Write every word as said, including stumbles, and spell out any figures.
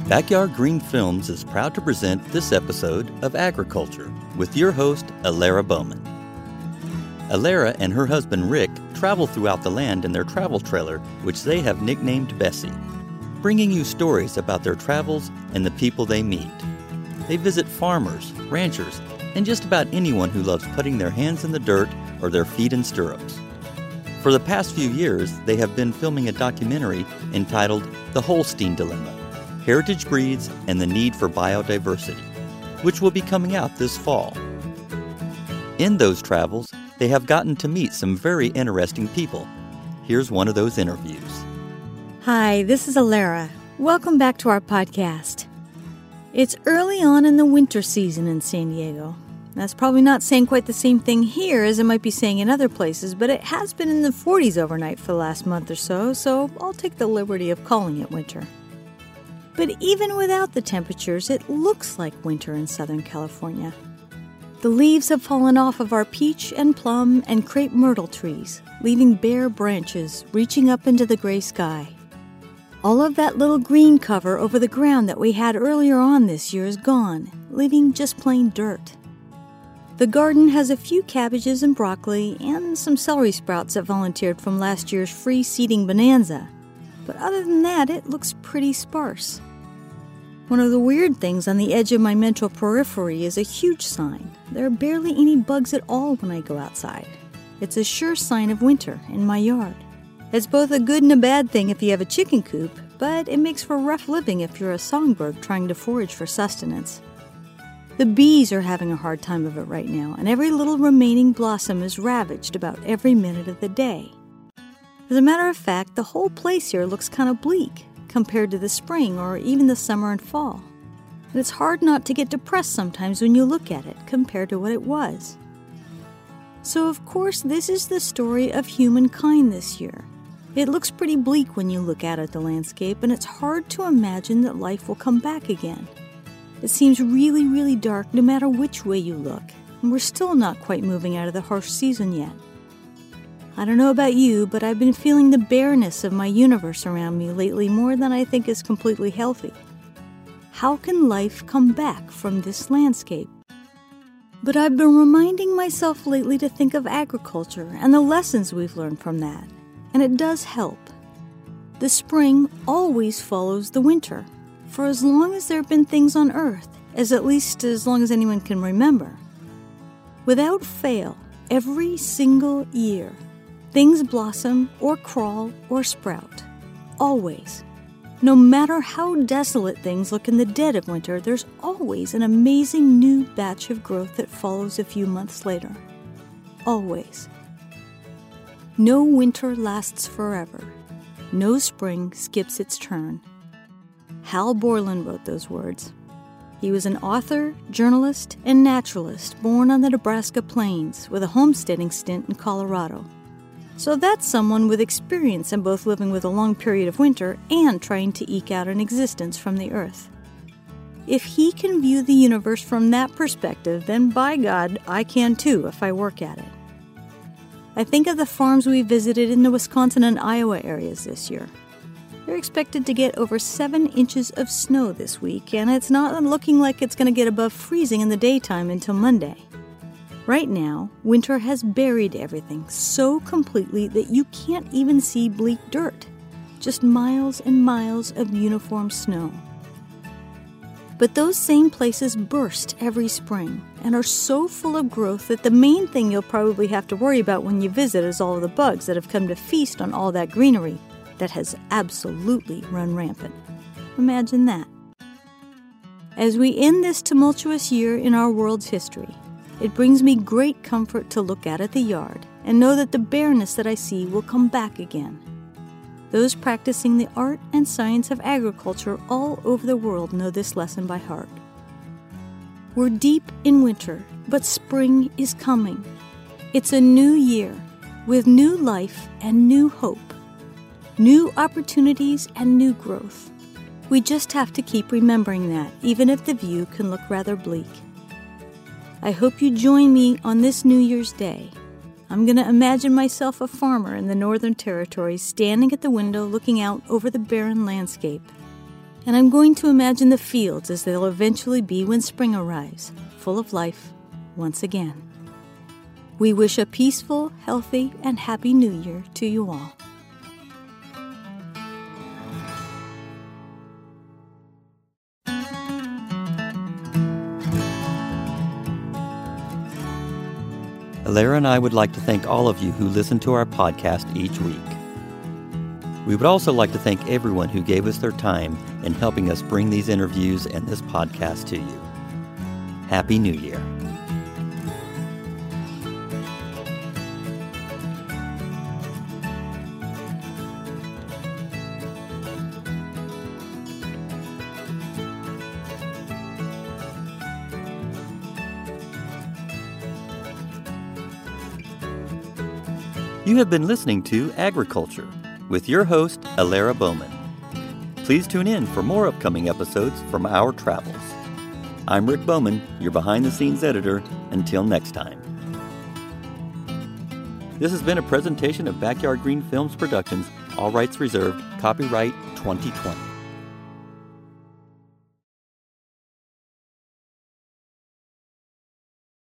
Backyard Green Films is proud to present this episode of Agriculture with your host, Alara Bowman. Alara and her husband Rick travel throughout the land in their travel trailer, which they have nicknamed Bessie, bringing you stories about their travels and the people they meet. They visit farmers, ranchers, and just about anyone who loves putting their hands in the dirt or their feet in stirrups. For the past few years, they have been filming a documentary entitled The Holstein Dilemma: Heritage Breeds and the Need for Biodiversity, which will be coming out this fall. In those travels, they have gotten to meet some very interesting people. Here's one of those interviews. Hi, this is Alara. Welcome back to our podcast. It's early on in the winter season in San Diego. That's probably not saying quite the same thing here as it might be saying in other places, but it has been in the forties overnight for the last month or so, so I'll take the liberty of calling it winter. But even without the temperatures, it looks like winter in Southern California. The leaves have fallen off of our peach and plum and crepe myrtle trees, leaving bare branches reaching up into the gray sky. All of that little green cover over the ground that we had earlier on this year is gone, leaving just plain dirt. The garden has a few cabbages and broccoli and some celery sprouts that volunteered from last year's free seeding bonanza. But other than that, it looks pretty sparse. One of the weird things on the edge of my mental periphery is a huge sign. There are barely any bugs at all when I go outside. It's a sure sign of winter in my yard. It's both a good and a bad thing if you have a chicken coop, but it makes for rough living if you're a songbird trying to forage for sustenance. The bees are having a hard time of it right now, and every little remaining blossom is ravaged about every minute of the day. As a matter of fact, the whole place here looks kind of bleak compared to the spring or even the summer and fall. And it's hard not to get depressed sometimes when you look at it compared to what it was. So of course, this is the story of humankind this year. It looks pretty bleak when you look out at the landscape, and it's hard to imagine that life will come back again. It seems really, really dark no matter which way you look, and we're still not quite moving out of the harsh season yet. I don't know about you, but I've been feeling the bareness of my universe around me lately more than I think is completely healthy. How can life come back from this landscape? But I've been reminding myself lately to think of agriculture and the lessons we've learned from that, and it does help. The spring always follows the winter, for as long as there have been things on Earth, as at least as long as anyone can remember. Without fail, every single year, things blossom or crawl or sprout. Always. No matter how desolate things look in the dead of winter, there's always an amazing new batch of growth that follows a few months later. Always. No winter lasts forever. No spring skips its turn. Hal Borland wrote those words. He was an author, journalist, and naturalist born on the Nebraska plains with a homesteading stint in Colorado. So that's someone with experience in both living with a long period of winter and trying to eke out an existence from the earth. If he can view the universe from that perspective, then by God, I can too if I work at it. I think of the farms we visited in the Wisconsin and Iowa areas this year. They're expected to get over seven inches of snow this week, and it's not looking like it's going to get above freezing in the daytime until Monday. Right now, winter has buried everything so completely that you can't even see bleak dirt, just miles and miles of uniform snow. But those same places burst every spring and are so full of growth that the main thing you'll probably have to worry about when you visit is all of the bugs that have come to feast on all that greenery that has absolutely run rampant. Imagine that. As we end this tumultuous year in our world's history, it brings me great comfort to look out at the yard and know that the bareness that I see will come back again. Those practicing the art and science of agriculture all over the world know this lesson by heart. We're deep in winter, but spring is coming. It's a new year with new life and new hope. New opportunities and new growth. We just have to keep remembering that, even if the view can look rather bleak. I hope you join me on this New Year's Day. I'm going to imagine myself a farmer in the Northern Territory standing at the window looking out over the barren landscape. And I'm going to imagine the fields as they'll eventually be when spring arrives, full of life once again. We wish a peaceful, healthy, and happy New Year to you all. Alara and I would like to thank all of you who listen to our podcast each week. We would also like to thank everyone who gave us their time in helping us bring these interviews and this podcast to you. Happy New Year. You have been listening to Agriculture with your host, Alara Bowman. Please tune in for more upcoming episodes from our travels. I'm Rick Bowman, your behind-the-scenes editor. Until next time. This has been a presentation of Backyard Green Films Productions, all rights reserved, copyright twenty twenty.